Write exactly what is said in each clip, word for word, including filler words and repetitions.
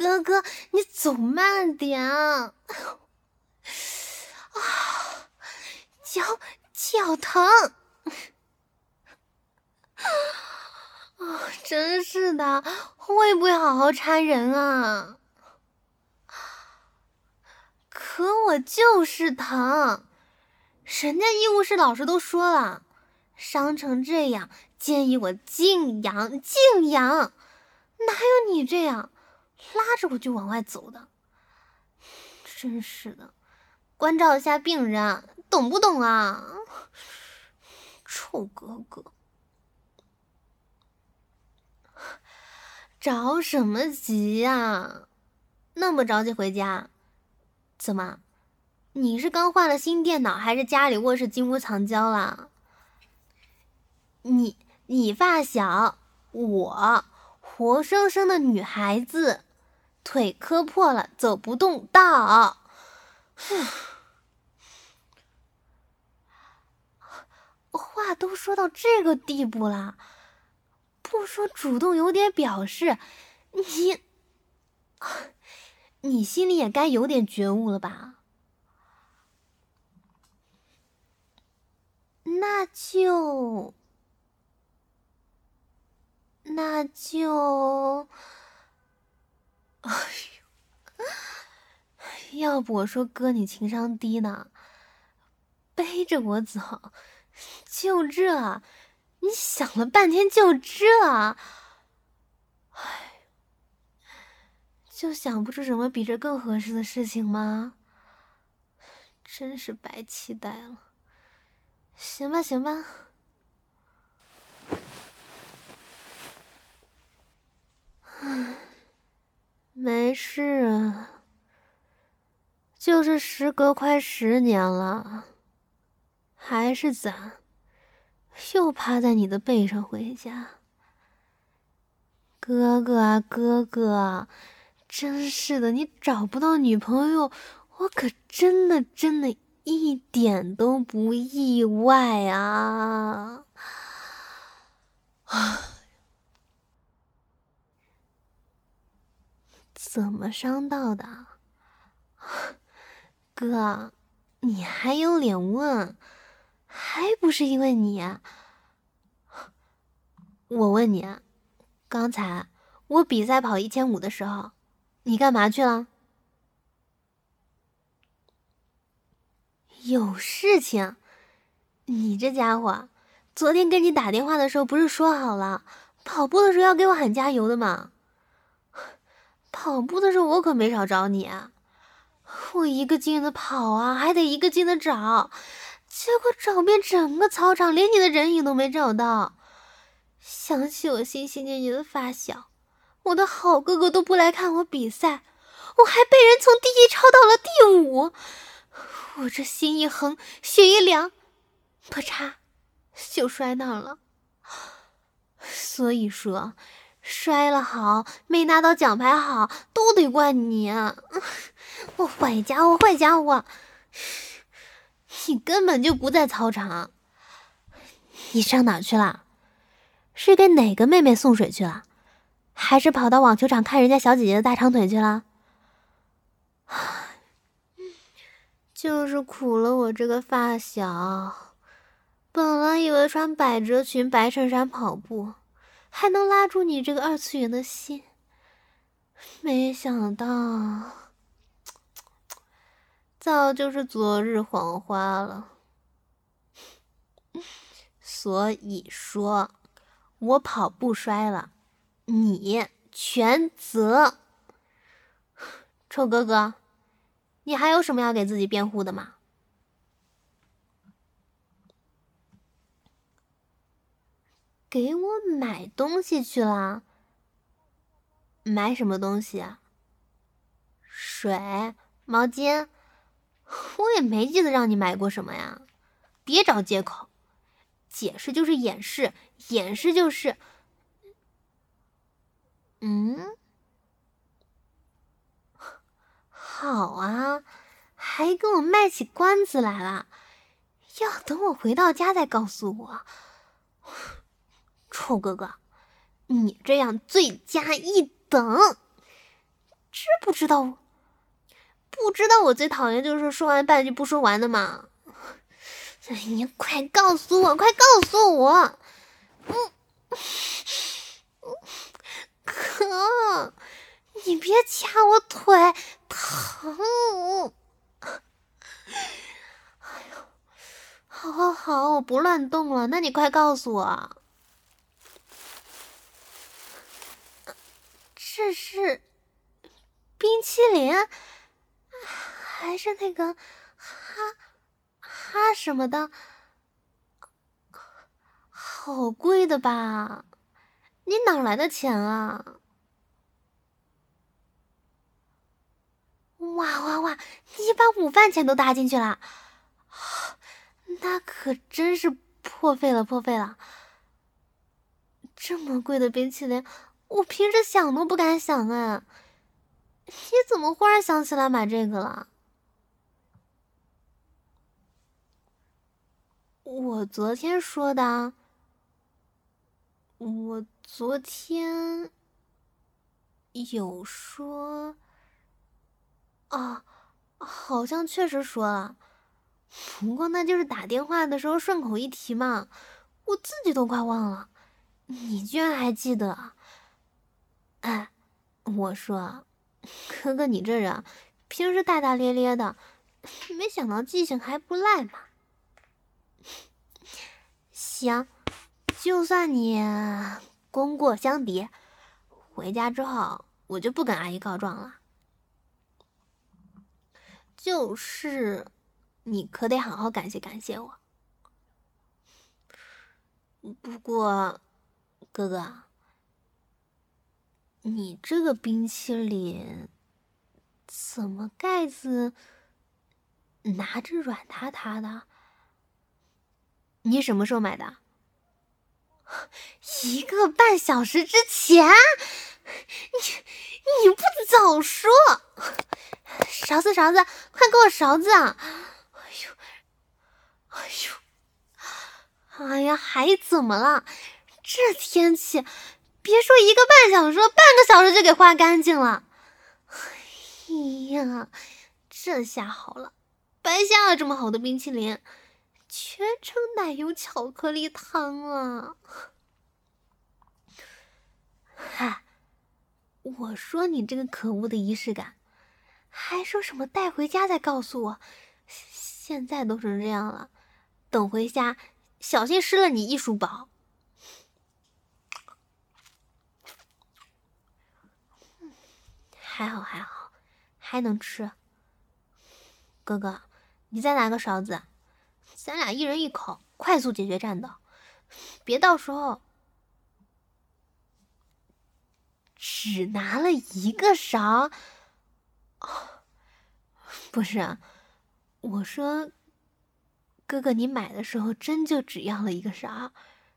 哥哥，你走慢点啊！啊，脚脚疼！啊，真是的，会不会好好搀人啊？可我就是疼，人家医务室老师都说了，伤成这样，建议我静养，静养。哪有你这样拉着我就往外走的？真是的，关照一下病人，懂不懂啊？臭哥哥，着什么急呀？那么着急回家？怎么？你是刚换了新电脑，还是家里卧室金屋藏娇了？你你发小，我活生生的女孩子，腿磕破了，走不动道。话都说到这个地步了，不说主动有点表示，你你心里也该有点觉悟了吧？那就那就哎呦，要不我说哥你情商低呢，背着我走，就这，你想了半天就这，唉，就想不出什么比这更合适的事情吗？真是白期待了。行吧行吧，唉，没事啊，就是时隔快十年了，还是咋，又趴在你的背上回家。哥哥啊哥哥，真是的，你找不到女朋友，我可真的真的一点都不意外啊！啊，怎么伤到的？哥，你还有脸问？还不是因为你？我问你，刚才我比赛跑一千五的时候，你干嘛去了？有事情？你这家伙，昨天跟你打电话的时候不是说好了，跑步的时候要给我喊加油的吗？跑步的时候我可没少找你啊，我一个劲的跑啊，还得一个劲的找，结果找遍整个操场，连你的人影都没找到。想起我心心念念的发小，我的好哥哥都不来看我比赛，我还被人从第一抄到了第五，我这心一横，血一凉，不差就摔那儿了。所以说，摔了好，没拿到奖牌好，都得怪你啊！我坏家伙，坏家伙！你根本就不在操场，你上哪儿去了？是给哪个妹妹送水去了？还是跑到网球场看人家小姐姐的大长腿去了？就是苦了我这个发小，本来以为穿百褶裙、白衬衫跑步还能拉住你这个二次元的心，没想到早就是昨日黄花了。所以说，我跑步摔了，你全责。臭哥哥，你还有什么要给自己辩护的吗？给我买东西去了？买什么东西啊？水、毛巾？我也没记得让你买过什么呀，别找借口。解释就是掩饰，掩饰就是……嗯，好啊，还跟我卖起关子来了，要等我回到家再告诉我。臭哥哥，你这样罪加一等， 知不知道？不知道我最讨厌就是说完半句不说完的嘛。你快告诉我，快告诉我！嗯，哥，你别掐我腿，疼！哎呦，好好好，我不乱动了。那你快告诉我，这是冰淇淋，还是那个哈哈什么的？好贵的吧？你哪来的钱啊？哇哇哇！你把午饭钱都搭进去了，那可真是破费了，破费了！这么贵的冰淇淋，我平时想都不敢想啊！你怎么忽然想起来买这个了？我昨天说的，我昨天有说，啊，好像确实说了，不过那就是打电话的时候顺口一提嘛，我自己都快忘了，你居然还记得？哎，我说，哥哥你这人平时大大咧咧的，没想到记性还不赖嘛。行，就算你功过相抵，回家之后我就不跟阿姨告状了。就是，你可得好好感谢感谢我。不过，哥哥，你这个冰淇淋怎么盖子拿着软塌塌的？你什么时候买的？一个半小时之前？你你不早说！勺子勺子，快给我勺子啊！哎呦，哎呦，哎呀，还怎么了？这天气，别说一个半小时了，半个小时就给花干净了。哎呀，这下好了，白下了这么好的冰淇淋，全成奶油巧克力汤了。嗨，我说你这个可恶的仪式感，还说什么带回家再告诉我，现在都成这样了，等回家小心失了你一书包。还好还好，还能吃。哥哥，你再拿个勺子，咱俩一人一口，快速解决战斗，别到时候只拿了一个勺。哦，不是，我说，哥哥，你买的时候真就只要了一个勺？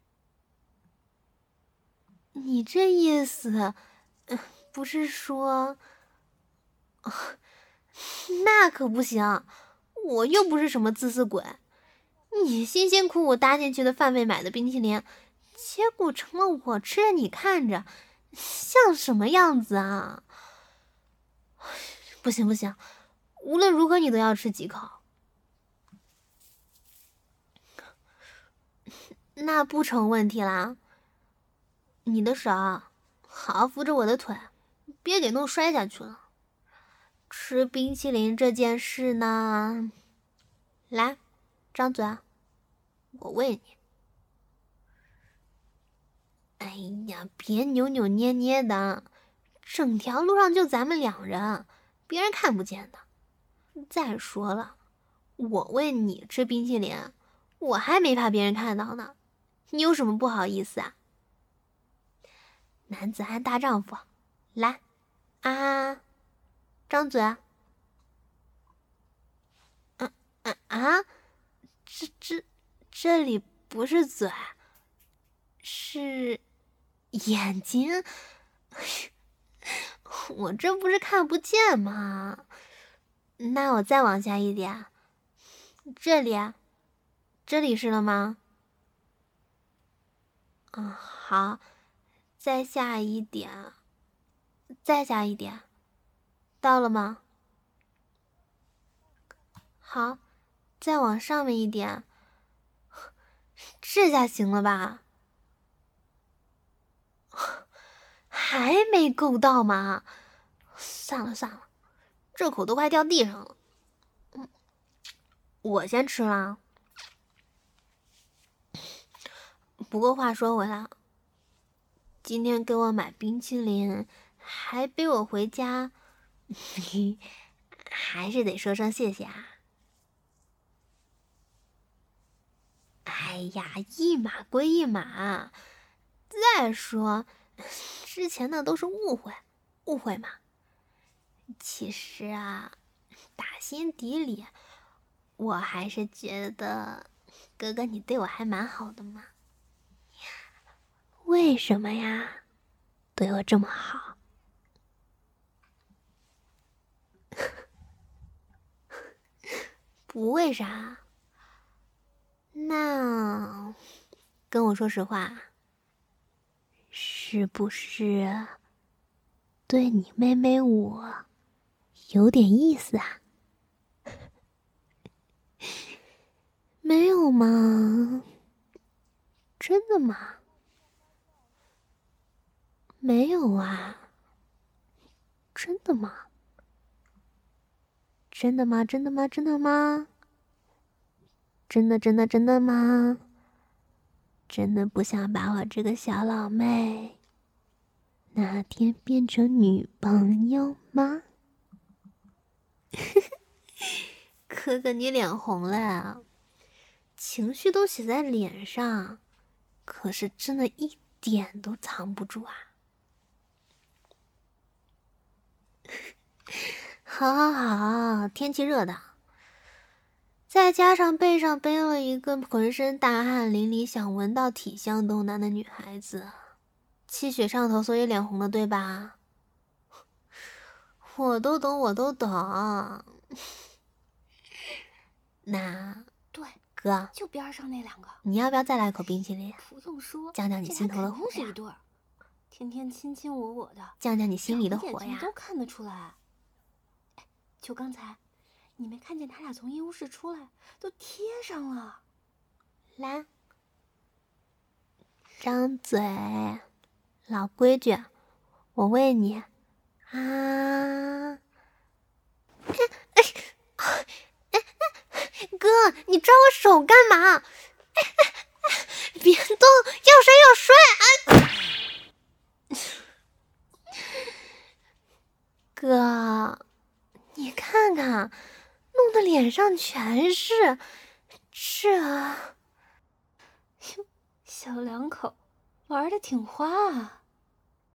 你这意思，呃、不是说？哦，那可不行，我又不是什么自私鬼。你辛辛苦苦搭进去的饭费买的冰淇淋，结果成了我吃着你看着，像什么样子啊？不行不行，无论如何你都要吃几口。那不成问题啦。你的手好好扶着我的腿，别给弄摔下去了。吃冰淇淋这件事呢，来，张嘴，我喂你。哎呀，别扭扭捏捏的，整条路上就咱们两人，别人看不见的。再说了，我喂你吃冰淇淋，我还没怕别人看到呢，你有什么不好意思啊？男子汉大丈夫，来，啊，张嘴。嗯嗯啊，这这这里不是嘴，是眼睛。我这不是看不见吗？那我再往下一点，这里，这里是了吗？嗯，好，再下一点，再下一点。 到了吗？好，再往上面一点，这下行了吧？还没够到吗？算了算了，这口都快掉地上了。嗯，我先吃了。不过话说回来，今天给我买冰淇淋，还背我回家，还是得说声谢谢啊。哎呀，一码归一码。再说，之前的都是误会，误会嘛。其实啊，打心底里，我还是觉得哥哥你对我还蛮好的嘛。为什么呀？对我这么好？不为啥？那跟我说实话，是不是对你妹妹我有点意思啊？没有吗？真的吗？没有啊。真的吗？真的吗？真的吗？真的吗？真的真的真的吗？真的不想把我这个小老妹哪天变成女朋友吗？哥哥，你脸红了，情绪都写在脸上，可是真的一点都藏不住啊！好好好，天气热的，再加上背上背了一个浑身大汗淋漓、想闻到体香都难的女孩子，气血上头，所以脸红了，对吧？我都懂，我都懂。那对， 哥， 就边上那两个， 你要不要再来口冰淇淋？ 不用说， 降降你心头的火呀！ 是一对儿，天天亲亲我我的， 降降你心里的火呀！ 都看得出来。哎，就刚才，你没看见他俩从医务室出来，都贴上了。 来，张嘴，老规矩，我喂你啊！哥，你抓我手干嘛？别动，要睡要睡啊！哥，你看看，弄得脸上全是，这…… 哟，小两口玩的挺花啊。